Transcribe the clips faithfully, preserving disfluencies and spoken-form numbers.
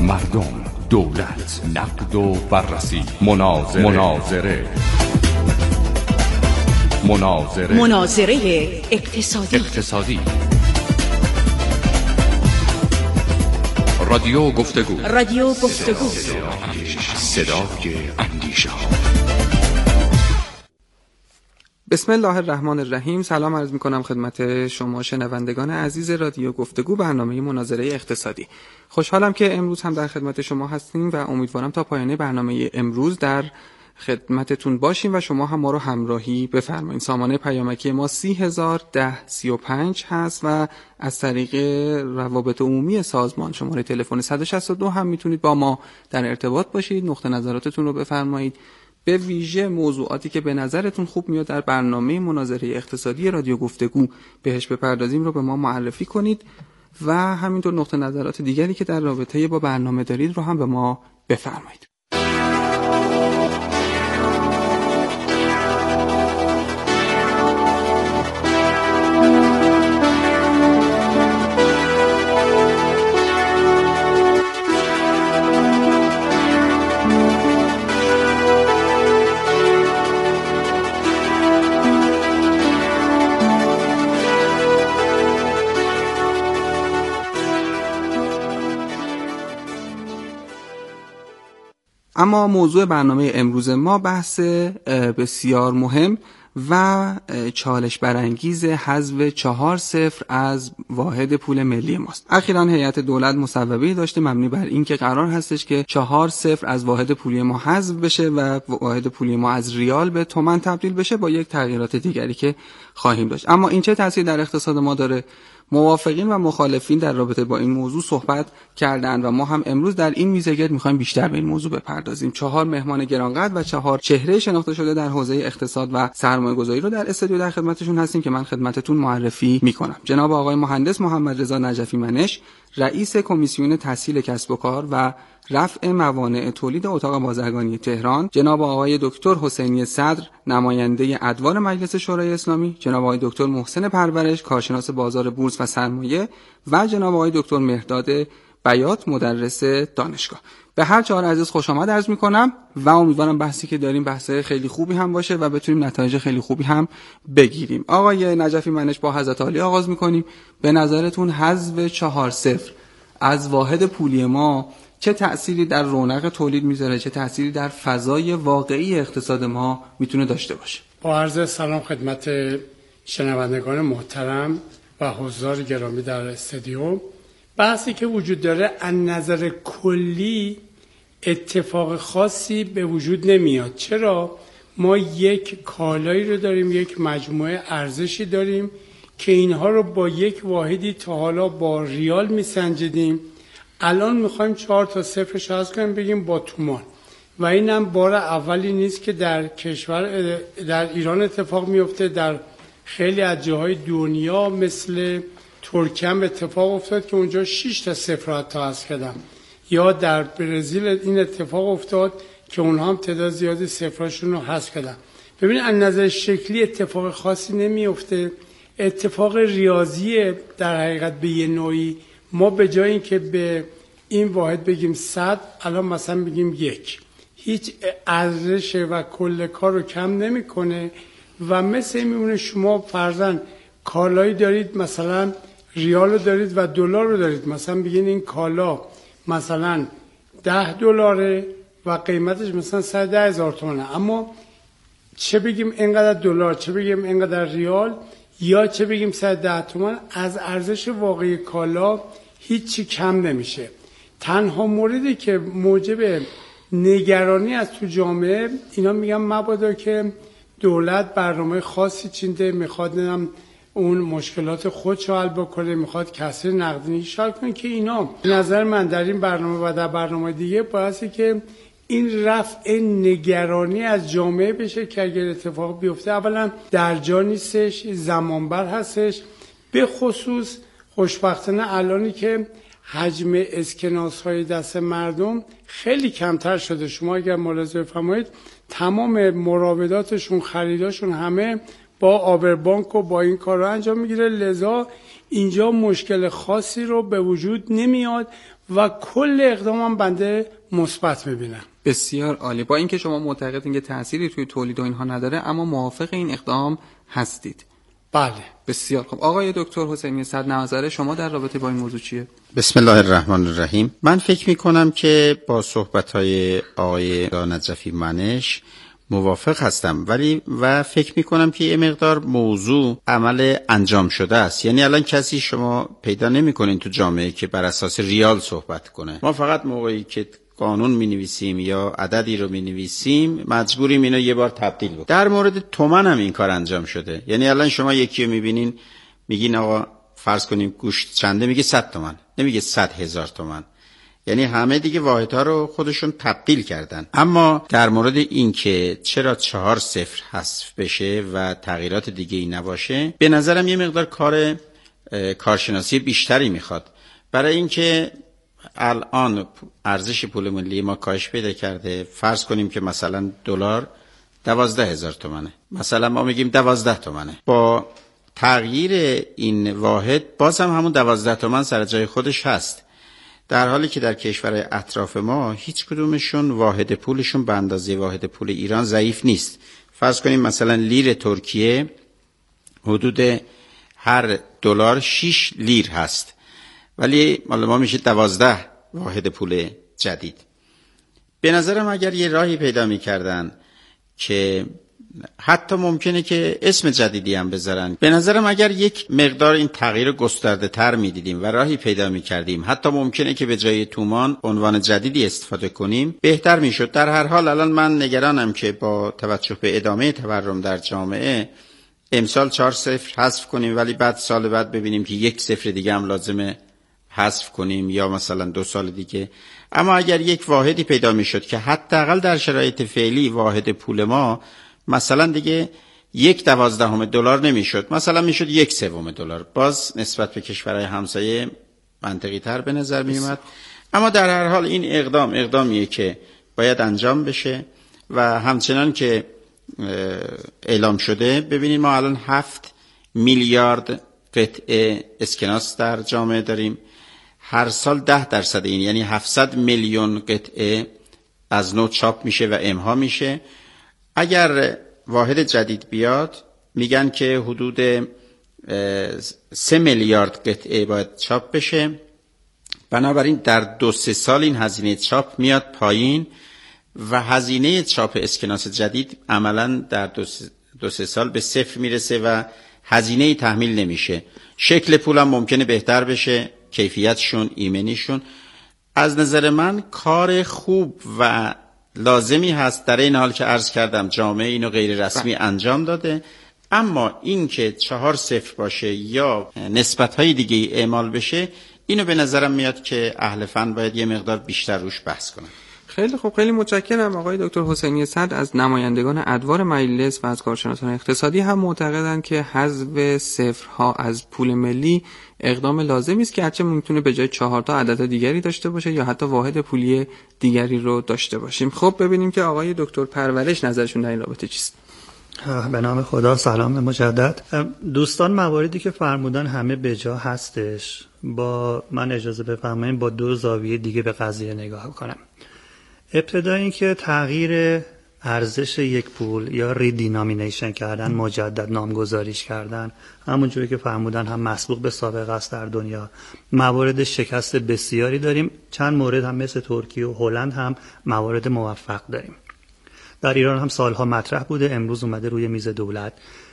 مردم، دولت، نقد و بررسی، مناظره مناظره مناظره مناظره اقتصادی اقتصادی رادیو گفتگو رادیو گفتگو صدای اندیشه ها. بسم الله الرحمن الرحیم. سلام عرض میکنم خدمت شما شنوندگان عزیز رادیو گفتگو، برنامه مناظره اقتصادی. خوشحالم که امروز هم در خدمت شما هستیم و امیدوارم تا پایان برنامه امروز در خدمتتون باشیم و شما هم ما رو همراهی بفرمایید. سامانه پیامکی ما سی هزار ده سی و پنج هست و از طریق روابط عمومی سازمان شماره تلفن صد و شصت و دو هم میتونید با ما در ارتباط باشید، نقطه نظراتتون رو بفرمایید. به ویژه موضوعاتی که به نظرتون خوب میاد در برنامه مناظره اقتصادی رادیو گفتگو بهش بپردازیم رو به ما معرفی کنید و همینطور نقطه نظرات دیگری که در رابطه با برنامه دارید رو هم به ما بفرمایید. اما موضوع برنامه امروز ما بحث بسیار مهم و چالش برانگیز حذف چهار صفر از واحد پول ملی ماست. اخیراً هیئت دولت مصوبه‌ای داشته مبنی بر این که قرار هستش که چهار صفر از واحد پولی ما حذف بشه و واحد پولی ما از ریال به تومان تبدیل بشه با یک تغییرات دیگری که خواهیم داشت. اما این چه تأثیری در اقتصاد ما داره؟ موافقین و مخالفین در رابطه با این موضوع صحبت کردند و ما هم امروز در این میزگرد میخوایم بیشتر به این موضوع بپردازیم. چهار مهمان گرانقدر و چهار چهره شناخته شده در حوزه اقتصاد و سرمایه‌گذاری رو در استودیو در خدمتشون هستیم که من خدمتتون معرفی میکنم. جناب آقای مهندس محمد رضا نجفی منش، رئیس کمیسیون تسهیل کسب و کار و رفع موانع تولید اتاق بازرگانی تهران، جناب آقای دکتر حسینی صدر، نماینده ادوار مجلس شورای اسلامی، جناب آقای دکتر محسن پرورش، کارشناس بازار بورس و سرمایه و جناب آقای دکتر مهرداد بیات، مدرس دانشگاه. به هر چهار عزیز خوش آمد عرض میکنم و امیدوارم بحثی که داریم بحث خیلی خوبی هم باشه و بتونیم نتایج خیلی خوبی هم بگیریم. آقای نجفی منش، با حضرت عالی آغاز میکنیم. به نظرتون حذف چهار صفر از واحد پولی ما چه تأثیری در رونق تولید میذاره، چه تأثیری در فضای واقعی اقتصاد ما میتونه داشته باشه؟ با عرض سلام خدمت شنوندگان محترم و حضار گرامی در استودیو. بحثی که وجود داره از نظر کلی اتفاق خاصی به وجود نمیاد. چرا؟ ما یک کالایی رو داریم، یک مجموعه ارزشی داریم که اینها رو با یک واحدی تا حالا با ریال میسنجیدیم، الان میخوایم چهار تا صفرش حذف کنیم بگیم با تومان. و اینم بار اولی نیست که در کشور در ایران اتفاق میفته، در خیلی از جاهای دنیا مثل ترکیه هم اتفاق افتاد که اونجا شش تا صفر حتی حذف کردن، یا در برزیل این اتفاق افتاد که اونها هم تعداد زیادی صفراشون رو حذف کردن. ببینید از نظر شکلی اتفاق خاصی نمیفته، اتفاق ریاضی در حقیقت به یه نوعی. ما به جای اینکه به این واحد بگیم صد، الان مثلا بگیم یک، هیچ ارزش و کل کار رو کم نمیکنه و مثل میمونه شما فرضاً کالایی دارید، مثلا ریال رو دارید و دلار رو دارید، مثلا بگین این کالا مثلا ده دلاره و قیمتش مثلا صد و ده هزار تومنه، اما چه بگیم اینقدر دلار، چه بگیم اینقدر ریال، یا چه بگیم صد و ده تومان، از ارزش واقعی کالا هیچی کم نمیشه. تنها موردی که موجب نگرانی از تو جامعه، اینا میگن مبادا که دولت برنامه خاصی چینده، میخواد نم اون مشکلات خودشو حل بکنه، میخواد کسری نقدینگی شال کنه، که اینا به نظر من در این برنامه و در برنامه دیگه باعثه که این رفع نگرانی از جامعه بشه که اگر اتفاق بیفته اولا در جا نیستش، زمانبر هستش. به خصوص خوشبختانه الانی که حجم اسکناس های دست مردم خیلی کمتر شده، شما اگر ملاحظه بفرمایید تمام مراوداتشون، خریداشون همه با آبربانک و با این کارا انجام میگیره، لذا اینجا مشکل خاصی رو به وجود نمیاد و کل اقدام هم بنده مثبت میبینم. بسیار عالی. با اینکه شما معتقدین که تأثیری توی تولید و اینها نداره، اما موافق این اقدام هستید. بله. بسیار خب. آقای دکتر حسینی صدر، نظر شما در رابطه با این موضوع چیه؟ بسم الله الرحمن الرحیم. من فکر میکنم که با صحبت‌های آقای نجفی منش موافق هستم، ولی و فکر میکنم که یه مقدار موضوع عمل انجام شده است. یعنی الان کسی شما پیدا نمیکنین تو جامعه که بر اساس ریال صحبت کنه. ما فقط موقعی که قانون می نویسیم یا عددی رو می نویسیم مجبوریم اینو یه بار تبدیل بکنیم. در مورد تومن هم این کار انجام شده. یعنی الان شما یکی رو می بینین میگین آقا فرض کنیم گوشت چنده، میگه صد تومن، نمیگه صد هزار تومن. یعنی همه دیگه واحدها رو خودشون تبدیل کردن. اما در مورد این که چرا چهار صفر حذف بشه و تغییرات دیگه ای نباشه، به نظرم یه مقدار کار کارشناسی بیشتری میخواد. برای اینکه الان ارزش پول ملی ما کاهش پیدا کرده، فرض کنیم که مثلا دلار دوازده هزار تومنه، مثلا ما میگیم دوازده تومنه. با تغییر این واحد باز هم همون دوازده تومن سر جای خودش هست، در حالی که در کشورهای اطراف ما هیچ کدومشون واحد پولشون به اندازه واحد پول ایران ضعیف نیست. فرض کنیم مثلا لیر ترکیه حدود هر دلار شش لیر هست، ولی مال ما میشه دوازده واحد پول جدید. به نظرم اگر یه راهی پیدا میکردن که حتی ممکنه که اسم جدیدی هم بذارن، به نظرم اگر یک مقدار این تغییر گسترده تر میدیدیم و راهی پیدا میکردیم، حتی ممکنه که به جای تومان عنوان جدیدی استفاده کنیم، بهتر میشد. در هر حال الان من نگرانم که با توجه به ادامه تورم در جامعه امسال چهار صفر حذف کنیم، ولی بعد سال بعد ببینیم که یک صفر دیگه هم لازمه حذف کنیم یا مثلا دو سال دیگه. اما اگر یک واحدی پیدا میشد که حداقل در شرایط فعلی واحد پول ما مثلا دیگه یک دوازدهم دلار نمیشد، مثلا میشد یک سوم دلار، باز نسبت به کشورهای همسایه منطقی تر به نظر میومد. اما در هر حال این اقدام اقدامیه که باید انجام بشه و همچنان که اعلام شده، ببینید ما الان هفت میلیارد قطعه اسکناس در جامعه داریم. هر سال ده درصد این یعنی هفتصد میلیون قطعه از نو چاپ میشه و امها میشه. اگر واحد جدید بیاد میگن که حدود سه میلیارد قطعه باید چاپ بشه. بنابراین در دو سه سال این هزینه چاپ میاد پایین و هزینه چاپ اسکناس جدید عملا در دو سه, دو سه سال به صفر میرسه و هزینه تحمیل نمیشه. شکل پولم ممکنه بهتر بشه، کیفیتشون، ایمنیشون. از نظر من کار خوب و لازمی هست، در این حال که عرض کردم جامعه اینو غیر رسمی انجام داده. اما این که چهار صفر باشه یا نسبت‌های دیگه ای اعمال بشه، اینو به نظرم میاد که اهل فن باید یه مقدار بیشتر روش بحث کنن. خیلی خوب، خیلی متشکرم. آقای دکتر حسینی صدر از نمایندگان ادوار مجلس و از کارشناسان اقتصادی هم معتقدند که حذف صفرها از پول ملی اقدام لازمی است که هرچه میتونه به جای چهار تا عدد دیگری داشته باشه یا حتی واحد پولی دیگری رو داشته باشیم. خب ببینیم که آقای دکتر پرورش نظرشون در این رابطه چیست. به نام خدا، سلام مجدد. دوستان مواردی که فرمودن همه به جا هستش. با من اجازه بفرمایید با دو زاویه دیگه به قضیه نگاه کنم. ابتدا این که تغییر ارزش یک پول یا ریدینامینیشن کردن، مجدد نامگذاریش کردن، همونجوری که فرمودن هم مسبوق به سابقه است در دنیا. موارد شکست بسیاری داریم، چند مورد هم مثل ترکیه و هلند هم موارد موفق داریم. در ایران هم سالها مطرح بوده، امروز اومده روی میز دولت.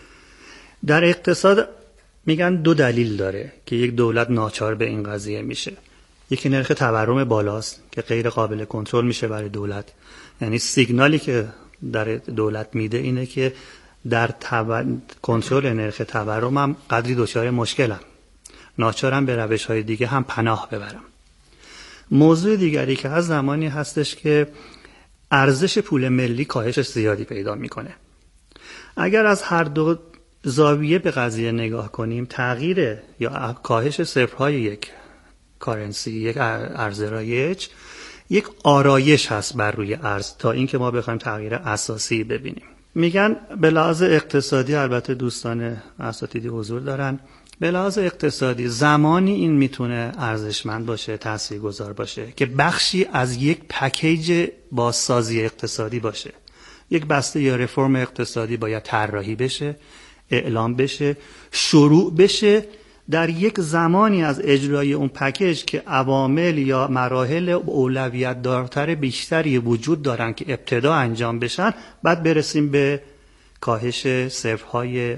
در اقتصاد میگن دو دلیل داره که یک دولت ناچار به این قضیه میشه. یکی نرخ تورم بالاست که غیر قابل کنترل میشه برای دولت، یعنی سیگنالی که در دولت میده اینه که در تب... کنترل نرخ تورم هم قدری دچار مشکلم، ناچارم به روش‌های دیگه هم پناه ببرم. موضوع دیگری که از زمانی هستش که ارزش پول ملی کاهش زیادی پیدا میکنه. اگر از هر دو زاویه به قضیه نگاه کنیم، تغییر یا کاهش صفرهای یک کارنسی، یک ارز رایج، یک آرایش هست بر روی ارز تا اینکه ما بخوایم تغییر اساسی ببینیم. میگن به لحاظ اقتصادی، البته دوستان اساتیدی حضور دارن، به لحاظ اقتصادی زمانی این میتونه ارزشمند باشه، تاثیرگذار باشه که بخشی از یک پکیج بازسازی اقتصادی باشه. یک بسته یا رفرم اقتصادی باید طراحی بشه، اعلام بشه، شروع بشه در یک زمانی از اجرای اون پکیج که عوامل یا مراحل اولویت دارتر بیشتری وجود دارن که ابتدا انجام بشن، بعد برسیم به کاهش صرفهای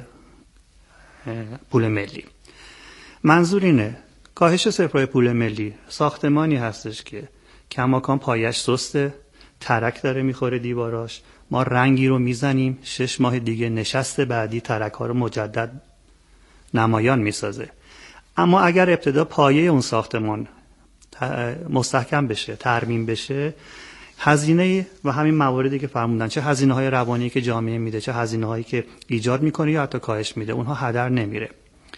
پول ملی. منظور اینه کاهش صرفهای پول ملی ساختمانی هستش که کماکان پایش سسته، ترک داره میخوره دیواراش، ما رنگی رو میزنیم، شش ماه دیگه نشست بعدی ترک ها رو مجدد نمایان میسازه. اما اگر ابتدا پایه اون ساختمان مستحکم بشه، ترمیم بشه، هزینه و همین مواردی که فرمودن، چه هزینه های روانی که جامعه میده، چه هزینه هایی که ایجاد میکنه یا حتی کاهش میده، اونها هدر نمیره.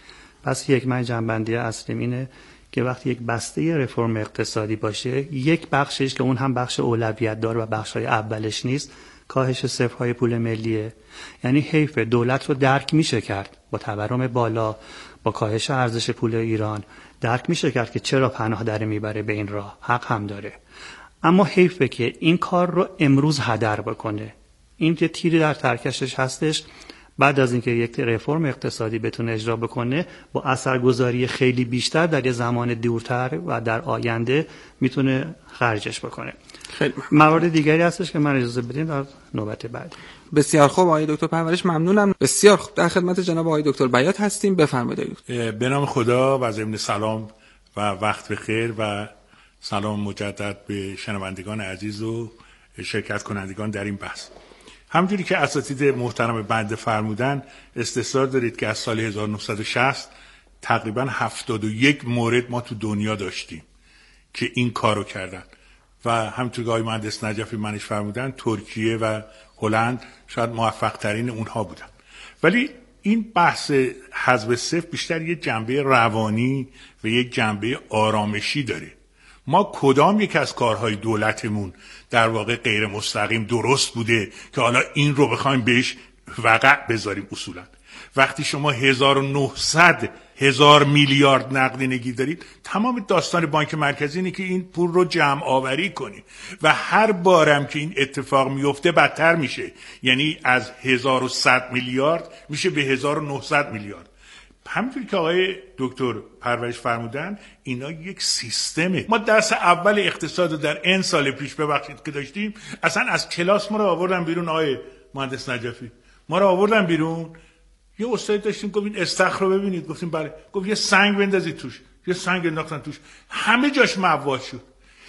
پس یک من جنبندی اصلیم اینه که وقتی یک بسته رفرم اقتصادی باشه، یک بخشش که اون هم بخش اولویت دار و بخشای اولش نیست، کاهش صرفهای پول ملیه. یعنی حیف دولت رو درک میشه کرد با تورم بالا، با کاهش ارزش پول ایران درک میشه کرد که چرا پناه داره میبره به این راه، حق هم داره. اما حیفه که این کار رو امروز هدر بکنه. این که تیری در ترکشش هستش، بعد از اینکه یک رفرم اقتصادی بتونه اجرا بکنه با اثرگذاری خیلی بیشتر در یه زمان دورتر و در آینده میتونه خرجش بکنه. خیلی موارد دیگری هستش که من اجازه بدین در نوبت بعد. بسیار خوب آقای دکتر پرورش، ممنونم. بسیار خوب، در خدمت جناب آقای دکتر بیات هستیم. بفرمایید. به نام خدا و ضمن سلام و وقت بخیر و سلام مجدد به شنوندگان عزیز و شرکت کنندگان در این بحث. همونجوری که اساتید محترم بنده فرمودن، استحضار دارید که از سال هزار و نهصد و شصت تقریبا هفتاد و یک مورد ما تو دنیا داشتیم که این کارو کردن و همونطور که آقای مهندس نجفی منش فرمودن، ترکیه و هلند شاید موفق ترین اونها بودن. ولی این بحث حذف صفر بیشتر یک جنبه روانی و یک جنبه آرامشی داره. ما کدام یک از کارهای دولتمون در واقع غیر مستقیم درست بوده که حالا این رو بخوایم بهش وقع بذاریم؟ اصولا وقتی شما هزار و نهصد هزار میلیارد نقدینگی دارید، تمام داستان بانک مرکزی اینه که این پول رو جمع آوری کنی و هر بارم که این اتفاق میفته بدتر میشه. یعنی از هزار و صد میلیارد میشه به هزار و نهصد میلیارد. همینطوری که آقای دکتر پرورش فرمودن، اینا یک سیستمه. ما درس اول اقتصاد در این سال پیش ببخشید که داشتیم، اصلا از کلاس ما رو آوردن بیرون. آقای مهندس نجفی ما رو آوردن بیرون، یه استاد داشتیم گفت این استخر رو ببینید، گفتیم بله، گفت یه سنگ بندازید توش، یه سنگ انداختن توش، همه جاش مواد شد.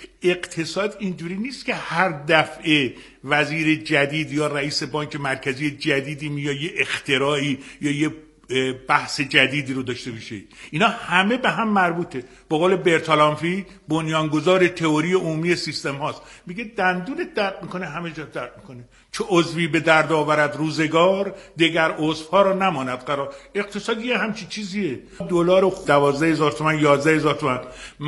اقتصاد اینجوری نیست که هر دفعه وزیر جدید یا رئیس بانک مرکزی جدیدی میاد یه اختراعی یا یه بحث جدیدی رو داشته باشه. اینا همه به هم مربوطه. به قول برتالانفی، بنیانگذار تئوری عمومی سیستم هاست، میگه دندونت درد میکنه همه جا درد میکنه، چه عضوی به درد آورد روزگار، دیگر عضوها را نماند قرار. اقتصاد یه همچی چیزیه. دلار و دوازده هزار تومان، یازده هزار تومان،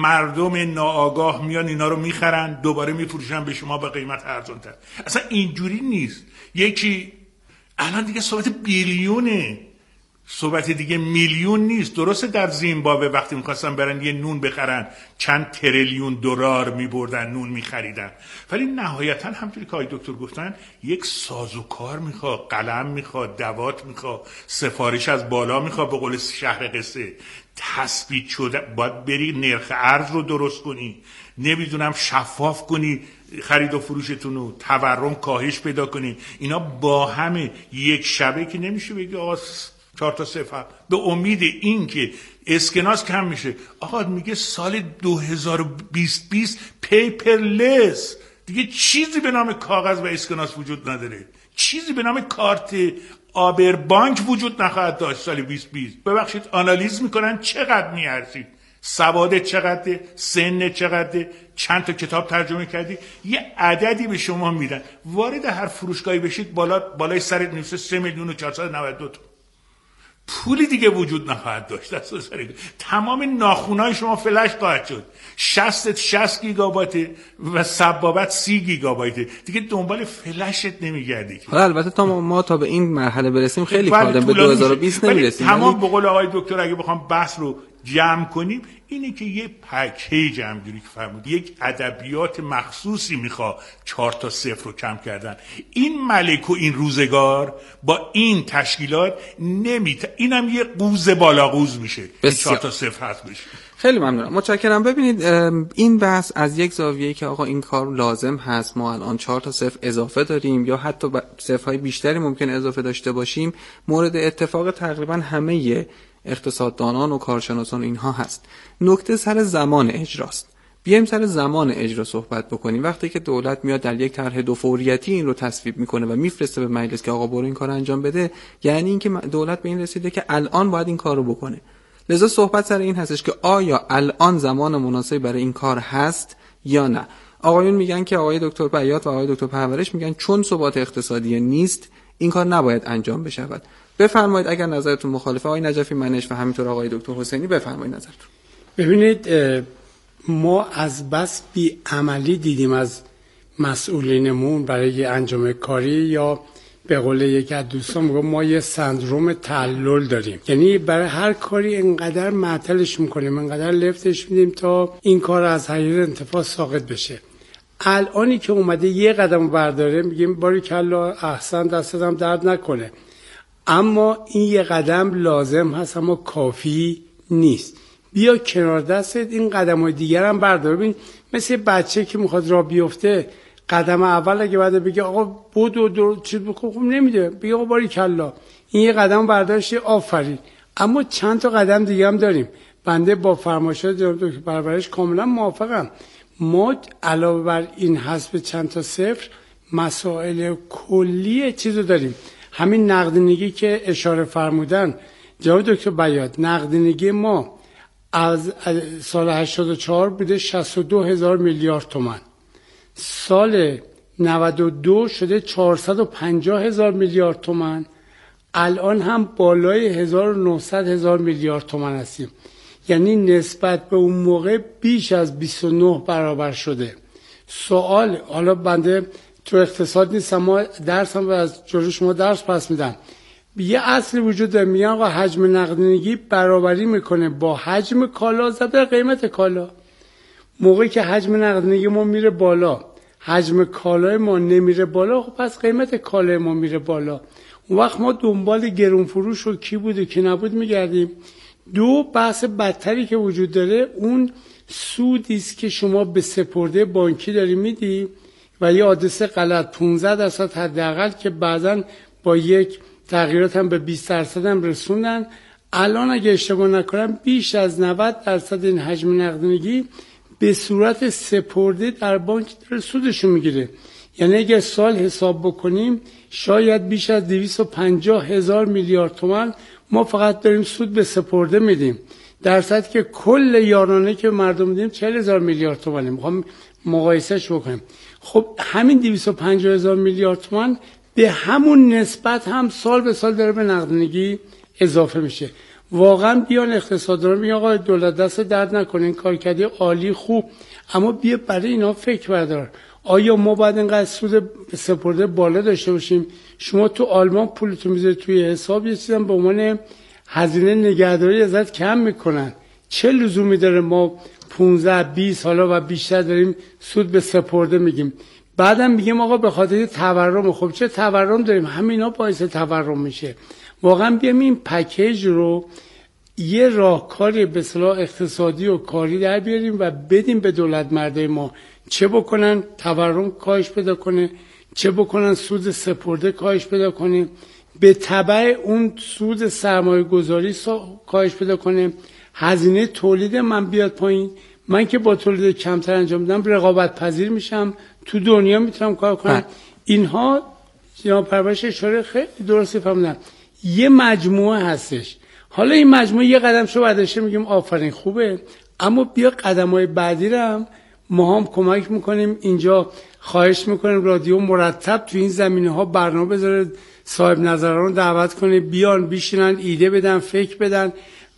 مردم ناآگاه میان اینا رو میخرن، دوباره میفروشن به شما به قیمت ارزان‌تر. اصلا اینجوری نیست. یکی الان دیگه صحبت بیلیونه، صحبت دیگه میلیون نیست. درسته در زیمبابوه وقتی میخواستن برن یه نون بخرن چند تریلیون دلار میبردن نون میخریدن، ولی نهایتا همونطوری که آقای دکتر گفتن یک سازوکار میخواد، قلم میخواد، دوات میخواد، سفارش از بالا میخواد. به قول شهر قصه تثبیت شده، باید بری نرخ ارز رو درست کنی، نمیدونم شفاف کنی خرید و فروشتون رو، تورم کاهش پیدا کنی. اینا با همه یک شبه که نمیشه بگی آقا چهار تا صفر به امید این که اسکناس کم میشه. آقا میگه سال دو هزار و بیست پیپرلس، دیگه چیزی به نام کاغذ و اسکناس وجود نداره، چیزی به نام کارت آبربانک وجود نخواهد داشت سال بیست بیست. ببخشید آنالیز میکنن چقدر میارزید، سواد چقدره، سن چقدره، چند تا کتاب ترجمه کردی، یه عددی به شما میدن. وارد هر فروشگاهی بشید بالا بالای سرت نوشته سه میلیون و چهارصد و نود و دو تا. پولی دیگه وجود نخواهد داشت. تمام ناخونای شما فلش خواهد شد. شصت شصت گیگابایت و سبابت سی گیگابایت. دیگه دنبال فلشت نمیگردی. حالا البته تا ما, ما تا به این مرحله برسیم خیلی کار داریم، به دو هزار و بیست نمیرسیم. تمام به قول آقای دکتر اگه بخوام بحث رو جمع کنیم اینه که یه پکیج همجوری که فرمود یک ادبیات مخصوصی میخواد چهار تا صفر رو کم کردن. این ملک و این روزگار با این تشکیلات نمیت اینم یه قوز بالا قوز میشه. چهار تا صفر هست بشه. خیلی ممنونم، متشکرم. ببینید این بحث از یک زاویه‌ای که آقا این کار لازم هست، ما الان چهار تا صفر اضافه داریم یا حتی صفرهای بیشتری ممکن اضافه داشته باشیم، مورد اتفاق تقریبا همه اقتصاددانان و کارشناسان اینها هست. نکته سر زمان اجراست. بیایم سر زمان اجرا صحبت بکنیم. وقتی که دولت میاد در یک طرح دو فوریتی این رو تصویب میکنه و میفرسته به مجلس که آقا برو این کار انجام بده، یعنی اینکه دولت به این رسیده که الان باید این کار رو بکنه. لذا صحبت سر این هستش که آیا الان زمان مناسبی برای این کار هست یا نه. آقایون میگن که آقای دکتر بیات و آقای دکتر پرورش میگن چون ثبات اقتصادی نیست این کار نباید انجام بشود. بفرمایید اگر نظرتون مخالفه. آقای نجفی منش و همینطور آقای دکتر حسینی بفرمایید نظرتون. ببینید ما از بس بی عملی دیدیم از مسئولینمون برای انجام کاری، یا به قول یکی از دوستان میگم ما یه سندروم تعلل داریم، یعنی برای هر کاری انقدر معطلش میکنیم، انقدر لفتش میدیم تا این کار از حیز انتفاع ساقط بشه. الانی که اومده یه قدم برداره میگیم باریکلا احسن، دستت هم درد نکنه. اما این یه قدم لازم هست اما کافی نیست. بیا کنار دستت این قدم‌های دیگر هم بردار. ببین مثل بچه که میخواد راه بیفته، قدم اول اگه بعد بگه آقا بودو دو چیز بکن، خب نمیده، بگه آقا باریکلا این یه قدم برداشتی آفرین. اما چند تا قدم دیگه هم داریم. بنده با فرمایشات جناب دکتر پرورش کاملا موافقم. ما علاوه بر این حسب چند تا صفر مسائل کلی چیزو داریم. همین نقدینگی که اشاره فرمودن جناب دکتر بیات، نقدینگی ما از سال هشتاد و چهار بوده شصت و دو هزار میلیارد تومان، سال نود و دو شده چهارصد و پنجاه هزار میلیارد تومان، الان هم بالای هزار و نهصد هزار میلیارد تومان هستیم. یعنی نسبت به اون موقع بیش از بیست و نه برابر شده. سوال، حالا بنده تو اقتصاد نیستم، ما درس هم از جلو شما درس پس میدم. یه اصل وجود داره، میگن آقا حجم نقدینگی برابری میکنه با حجم کالا ضرب قیمت کالا. موقعی که حجم نقدینگی ما میره بالا، حجم کالای ما نمیره بالا، خب پس قیمت کالای ما میره بالا. اون وقت ما دنبال گرون فروش و کی بود و کی نبود میگردیم. دو بحث بدتری که وجود داره اون سودی است که شما به سپرده بانکی داری میدی و یه آدرس غلط پانزده درصد حداقل که بعضن با یک تغییرات هم به بیست درصد هم رسوندن. الان اگه اشتباه نکنم بیش از نود درصد این حجم نقدینگی به صورت سپرده در بانک داره سودشو میگیره. یعنی اگه سال حساب بکنیم شاید بیش از دویست و پنجاه هزار میلیارد تومان ما فقط داریم سود به سپرده میدیم، در صورتی که کل یارانه که مردم میدیم چهل هزار میلیارد تومانه. میخوام مقایسهش بکنیم. خب همین دویست و پنجاه هزار میلیارد تومان به همون نسبت هم سال به سال داره به نقدینگی اضافه میشه. واقعا بیان اقتصاددانان میگن آقا دولت دست درد نکنه، این کار کردی عالی خوب، اما بیا برای اینا فکر بردار. آیا ما باید اینقدر سود سپرده بالا داشته باشیم؟ شما تو آلمان پولتو میذاری توی حساب، یه چیزی به عنوان هزینه نگهداری ازت کم میکنن. چه لزومی داره ما پانزده بیست حالا و بیشتر داریم سود به سپرده میگیم؟ بعدم میگیم آقا به خاطر تورم. خب چه تورم داریم؟ همینا باعث تورم میشه. واقعا بیام این پکیج رو یه راهکاری به اصطلاح اقتصادی و کاری در بیاریم و بدیم به دولت مردای ما، چه بکنن تورم کاهش پیدا کنه، چه بکنن سود سپرده کاهش پیدا کنه، به تبع اون سود سرمایه گذاری کاهش پیدا کنه، هزینه تولید من بیاد پایین. من که با تولید کمتر انجام میدم رقابت پذیر میشم، تو دنیا میتونم کار کنم. اینها جناب پرورش اشاره خیلی درستی فرمودن، یه مجموعه هستش. حالا این مجموعه یه قدم شو برداشته میگیم آفرین خوبه، اما بیا قدم‌های بعدی رو هم ما هم کمک میکنیم. اینجا خواهش میکنیم رادیو مرتب تو این زمینه ها برنامه بذاره، صاحب نظران رو دعوت کنه بیان بشینن ایده بدن فکر بدن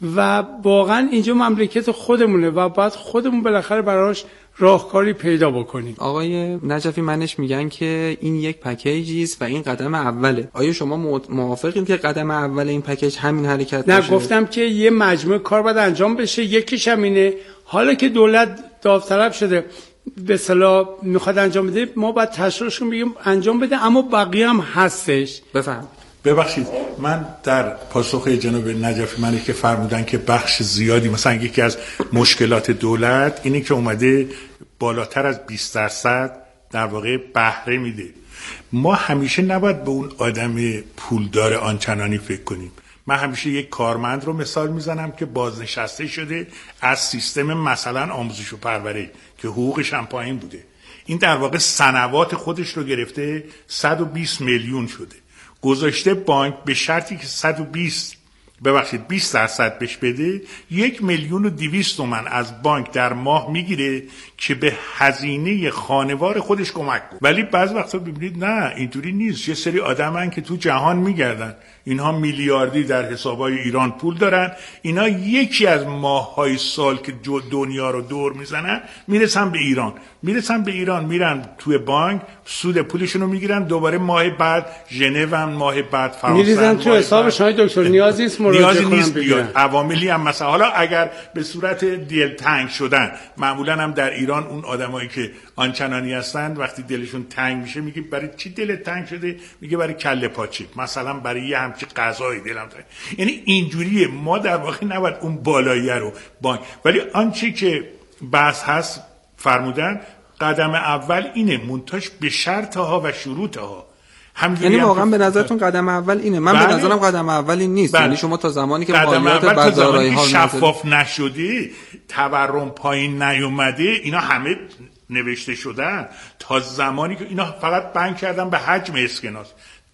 و واقعا اینجا مملکت خودمونه و باید خودمون بالاخره براش راهکاری پیدا بکنیم. آقای نجفی منش میگن که این یک پکیجی است و این قدم اوله. آیا شما موافقین که قدم اول این پکیج همین حرکت نه باشه؟ نه گفتم که یه مجموعه کار باید انجام بشه. یکیش هم اینه حالا که دولت داوطلب شده به اصطلاح میخواد انجام بده، ما باید تشریحشون بگیم انجام بده، اما بقیه هم هستش. بفهم. ببخشید من در پاسخ جناب نجفی منی که فرمودن که بخش زیادی مثلا یکی از مشکلات دولت اینه که اومده بالاتر از بیست درصد در واقع بهره میده. ما همیشه نباید به اون آدم پولدار آنچنانی فکر کنیم. من همیشه یک کارمند رو مثال میزنم که بازنشسته شده از سیستم مثلا آموزش و پرورش که حقوقش هم پایین بوده. این در واقع سنوات خودش رو گرفته صد و بیست میلیون شده، گذاشته بانک به شرطی که صد و بیست ببخشید بیست درصد بهش بده، یک میلیون و دویست تومن از بانک در ماه میگیره که به هزینه خانوار خودش کمک کنه. ولی بعض وقتا ببینید نه اینطوری نیست. یه سری آدمن که تو جهان میگردن، اینها میلیاردی در حسابای ایران پول دارن، اینا یکی از ماههای سال که دنیا رو دور میزنن میرسن به ایران میرسن به ایران میرن توی بانک سود پولشون رو میگیرن، دوباره ماه بعد ژنو هم، ماه بعد فرانسه میریزن تو حساب شما. دکتر نیازی نیست نیازی نیست بیاد. عواملی هم مثلا حالا اگر به صورت دلتنگ شدن، معمولا هم در ایران اون آدمایی که آنچنانی هستن وقتی دلشون تنگ میشه میگه برای چی دلت تنگ شده؟ میگه برای کله پاچه، مثلا برای یه همچین غذایی دلم تنگ. یعنی اینجوریه. ما در واقع نباید اون بالایی رو بانک، ولی آنچه که بحث هست فرمودن قدم اول اینه، منتاش به شرطها و شروطها. یعنی واقعا به نظرتون قدم اول اینه؟ من بله. به نظرم قدم اول این نیست. یعنی شما تا زمانی که مالیات بر زمانی ها شفاف نشده، تورم پایین نیومده، اینا همه نوشته شدن. تا زمانی که اینا فقط بند کردن به حجم اسکناس،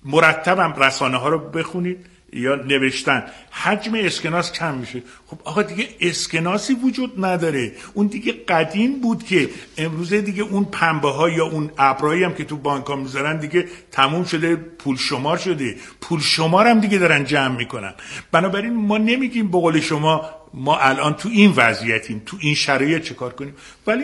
مرتبم رسانه ها رو بخونید یا نوشتن حجم اسکناس کم میشه. خب آقا دیگه اسکناسی وجود نداره. اون دیگه قدیم بود که امروزه دیگه اون پنبه ها یا اون ابرایی هم که تو بانک ها میذارن دیگه تموم شده، پول شمار شده، پول شمار هم دیگه دارن جمع میکنن. بنابراین ما نمیگیم به قول شما ما الان تو این وضعیتیم، تو این شرایط چه کار کنیم، ولی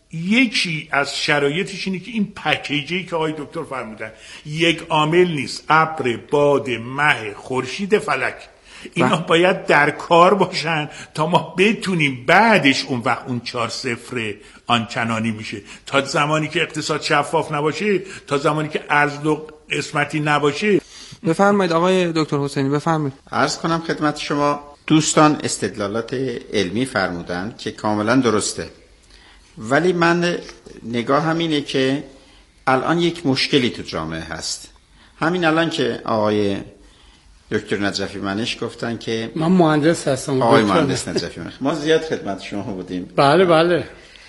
یکی از شرایطش اینه که این پکیجی که آقای دکتر فرمودن یک عامل نیست، ابر، باد، مه، خورشید، فلک، اینا باید در کار باشن تا ما بتونیم بعدش اون وقت اون چهار صفر آنچنانی میشه. تا زمانی که اقتصاد شفاف نباشه، تا زمانی که ارز و قسمتی نباشه. بفرمایید آقای دکتر حسینی، بفرمایید. عرض کنم خدمت شما دوستان استدلالات علمی فرمودن که کاملا درسته، ولی من نگاهم اینه که الان یک مشکلی تو جامعه هست. همین الان که آقای دکتر نجفی منش گفتن که من مهندس هستم. آقای مهندس نجفی منش، ما زیاد خدمت شما بودیم. بله بله.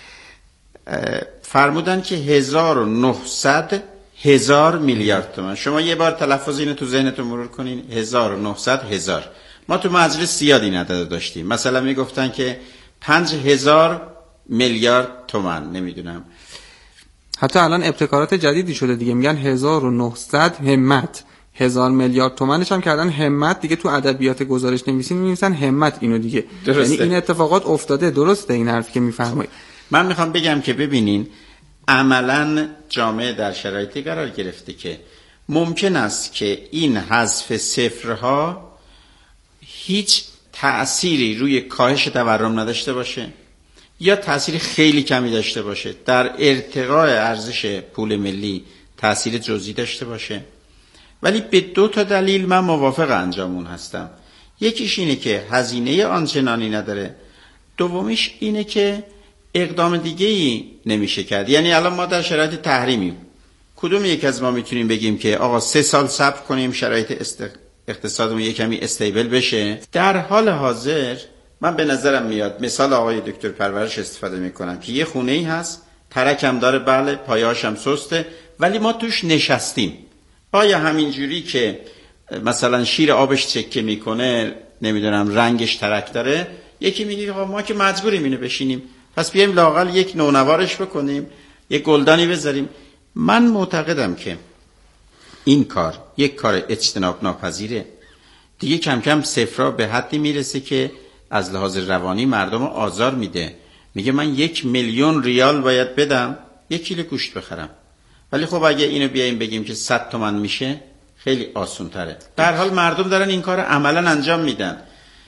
فرمودن که هزار و نهصد هزار میلیارد تومان. شما یه بار تلفظ اینو تو ذهنتون مرور کنین، هزار و نهصد هزار. ما تو مجلس زیادی عدد داشتیم، مثلا میگفتن که پنج هزار میلیارد تومان، نمیدونم. حتی الان ابتکارات جدیدی شده دیگه، میگن هزار و نهصد همت، هزار میلیارد تومنش هم کردن همت دیگه. تو ادبیات گزارش نویسین می‌نویسن همت اینو دیگه. یعنی این اتفاقات افتاده. درسته این حرف که میفرمایید؟ من میخوام بگم که ببینین عملاً جامعه در شرایطی قرار گرفته که ممکن است که این حذف صفرها هیچ تأثیری روی کاهش تورم نداشته باشه یا تأثیر خیلی کمی داشته باشه، در ارتقاء ارزش پول ملی تأثیر جزئی داشته باشه. ولی به دو تا دلیل من موافق انجامون هستم. یکیش اینه که هزینه آنچنانی نداره، دومیش اینه که اقدام دیگه‌ای نمیشه کرد. یعنی الان ما در شرایط تحریمیم، کدوم یک از ما میتونیم بگیم که آقا سه سال صبر کنیم شرایط است... اقتصادمون یک کمی استیبل بشه؟ در حال حاضر من به نظرم میاد مثال آقای دکتر پرورش استفاده میکنم که یه خونه ای هست، ترکم داره، بله پایه‌اش هم سسته، ولی ما توش نشستیم. آیا همینجوری که مثلا شیر آبش چکه میکنه، نمیدونم رنگش ترک داره، یکی میگه ما که مجبوریم اینو بشینیم، پس بیایم لااقل یک نونوارش بکنیم، یک گلدانی بذاریم. من معتقدم که این کار یک کار اجتناب ناپذیره دیگه، کم کم صفرا به حدی میرسه که از لحاظ روانی مردم رو آزار میده. میگه من یک میلیون ریال باید بدم یک کیلو گوشت بخرم، ولی خب اگه اینو بیایم بگیم که صد تومن میشه خیلی آسون تره. در حال مردم دارن این کار عملا انجام میدن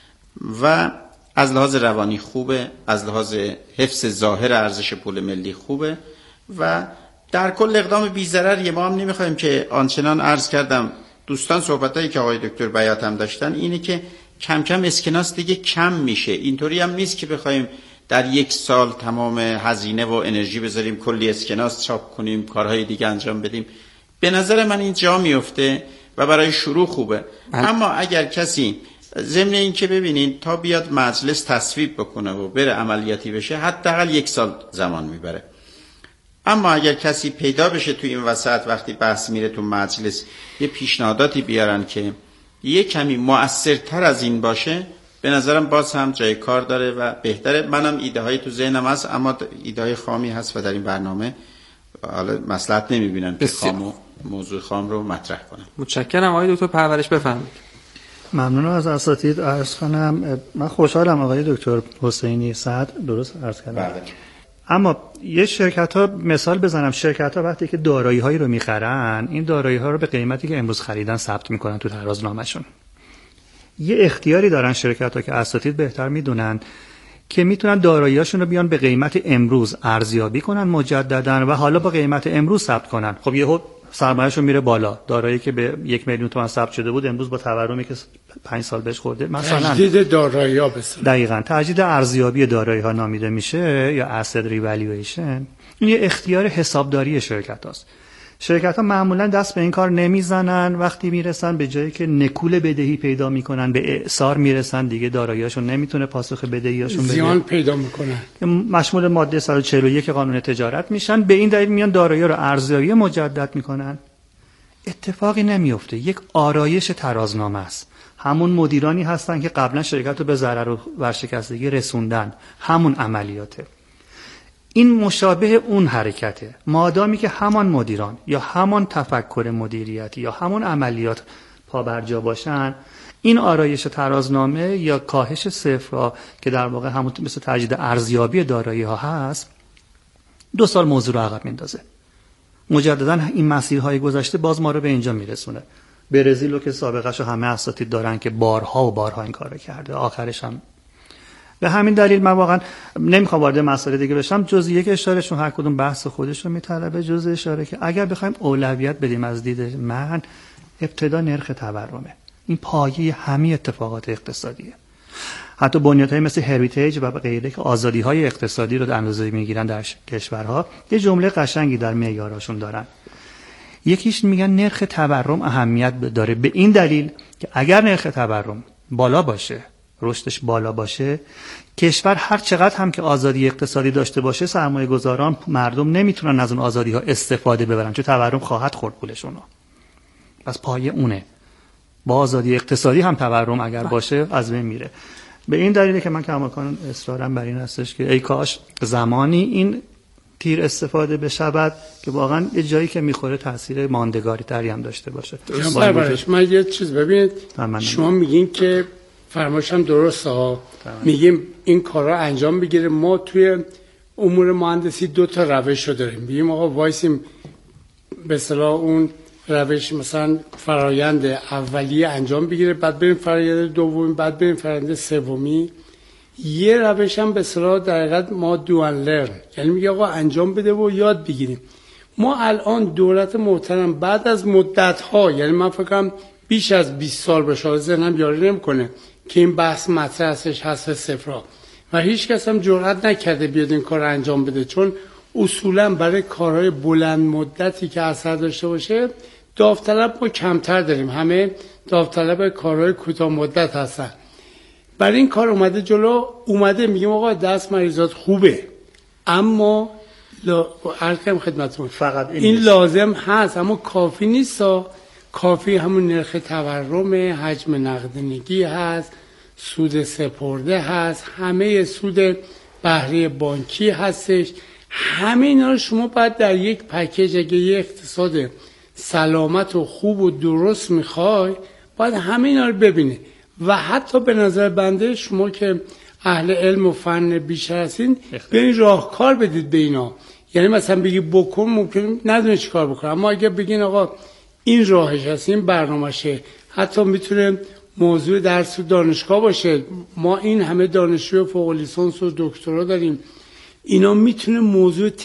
و از لحاظ روانی خوبه، از لحاظ حفظ ظاهر ارزش پول ملی خوبه و در کل اقدام بی ضرریه. ما هم نمیخوایم که آنچنان عرض کردم دوستان صحبتایی که آقای دکتر بیات هم داشتن اینه که کم کم اسکناس دیگه کم میشه. اینطوری هم نیست که بخوایم در یک سال تمام هزینه و انرژی بذاریم کلی اسکناس چاپ کنیم کارهای دیگه انجام بدیم. به نظر من این جا میفته و برای شروع خوبه. اما اگر کسی ضمن این که ببینید تا بیاد مجلس تصویب بکنه و بره عملیاتی بشه حداقل یک سال زمان میبره. اما اگر کسی پیدا بشه تو این وسط وقتی بحث میره تو مجلس یه پیشنهاداتی بیارن که یه کمی مؤثرتر از این باشه، به نظرم باز هم جای کار داره و بهتره. منم ایده های تو ذهنم هست اما ایده های خامی هست و در این برنامه حالا مصلحت نمیبینم که خام موضوع خام رو مطرح کنم. متشکرم آقای دکتر پرورش، بفرمایید. ممنونم از اساتید. عرض کنم من خوشحالم آقای دکتر حسینی سعد درست عرض کردم. بله. اما یه شرکت ها مثال بزنم، شرکت ها وقتی که دارایی هایی رو میخرن این دارایی ها رو به قیمتی که امروز خریدن ثبت میکنن تو ترازنامه‌شون. یه اختیاری دارن شرکت ها که اساتید بهتر میدونن که میتونن دارایی‌هاشون رو بیان به قیمت امروز ارزیابی کنن مجددا و حالا با قیمت امروز ثبت کنن. خب یهو سرمایه‌شون میره بالا، دارایی که به یک میلیون تومان ثبت شده بود امروز با تورمی که پنج سال بهش خورده مثلا تجدید دارایی‌ها بسن. دقیقاً تجدید ارزیابی دارایی‌ها نامیده میشه یا asset revaluation. این یه اختیار حسابداری شرکت هاست. شرکت ها معمولا دست به این کار نمیزنن، وقتی میرسن به جایی که نکول بدهی پیدا میکنن به اعصار میرسن دیگه دارایی‌هاشون نمیتونه پاسخ بدهیاشون بده، زیان پیدا میکنن، مشمول ماده صد و چهل و یک قانون تجارت میشن. به این دلیل میان دارایی رو ارزیابی مجدد میکنن. اتفاقی نمیفته، یک آرایش ترازنامه است. همون مدیرانی هستن که قبلا شرکت رو به ضرر و ورشکستگی رسوندن، همون عملیاته. این مشابه اون حرکته. مادامی که همان مدیران یا همان تفکر مدیریتی یا همون عملیات پا بر جا باشن، این آرایش ترازنامه یا کاهش صفر را که در واقع همون مثل تجدید ارزیابی دارایی ها هست دو سال موضوع رو عقب میندازه. مجددا این مسیرهای گذشته باز ما رو به اینجا میرسونه. برزیل رو که سابقه‌شو همه اساتید دارن که بارها و بارها این کارو کرده، آخرش هم به همین دلیل من واقعا نمیخوام وارد مسائل دیگه بشم، جز یک اشاره، چون هر کدوم بحث خودش رو میطلبه، جز اشاره که اگر بخوایم اولویت بدیم از دید من ابتدا نرخ تورمه. این پایه همه اتفاقات اقتصادیه. حتی بنیادهای مثل هریتیج و غیره که آزادی‌های اقتصادی رو در اندازه میگیرن در کشورها یه جمله قشنگی در معیاراشون دارن. یکیش میگن نرخ تورم اهمیت داره به این دلیل که اگر نرخ تورم بالا باشه، رشدش بالا باشه، کشور هر چقدر هم که آزادی اقتصادی داشته باشه سرمایه گذاران مردم نمیتونن از اون آزادی ها استفاده ببرن چون تورم خواهد خورد پولشون رو. پس پایه اونه. با آزادی اقتصادی هم تورم اگر باشه از بین میره. به این دلیله که من کماکان اصرارم بر این هستش که ای کاش زمانی این تیر استفاده بشود که واقعا یه جایی که میخوره تاثیر ماندگاری تری هم داشته باشه. من یه چیز ببینید، شما میگین که فرمایشم درسته ها، میگیم این کارا انجام بگیره. ما توی امور مهندسی دو تا روش رو داریم. میگیم آقا وایسیم به اصطلاح اون روش مثلا فرایند اولیه انجام بگیره، بعد بریم فرایند دومی، بعد بریم فرایند سومی. یه روش هم به اصطلاح در حقیقت ما دو ان لرن، یعنی میگه آقا انجام بده و یاد بگیریم. ما الان دولت محترم بعد از مدت ها، یعنی من فکر کنم بیش از بیست سال به شاید ذهنم یاری نمیکنه که این بحث مطرح هستش، هست صفرا و هیچ کس هم جرئت نکرده بیاد این کار انجام بده، چون اصولا برای کارهای بلند مدتی که اثر داشته باشه داوطلب ما کمتر داریم، همه داوطلب کارهای کوتاه مدت هستن. برای این کار اومده جلو، اومده میگیم آقا دست مریضات خوبه، اما لا... ارکم خدمتتون فقط این, این لازم هست اما کافی نیست. کافی همون نرخ تورم، حجم نقدینگی هست، سود سپرده هست، همه سود بهره بانکی هستش. همه اینا رو شما باید در یک پکیج، اگه یک اقتصاد سلامت و خوب و درست میخوای باید همه اینا رو ببینه. و حتی به نظر بنده شما که اهل علم و فن بیشتر هستین بیاین راهکار بدید به اینا. یعنی مثلا بگی بکن ممکن ندونه چی کار بکنه، اما اگه بگین آقا این راهش هست، این برنامهشه، حتی میتونه موضوع درس و دانشگاه باشه، ما این همه دانشجو فوق لیسانس و دکترا داریم، اینا میتونه موضوع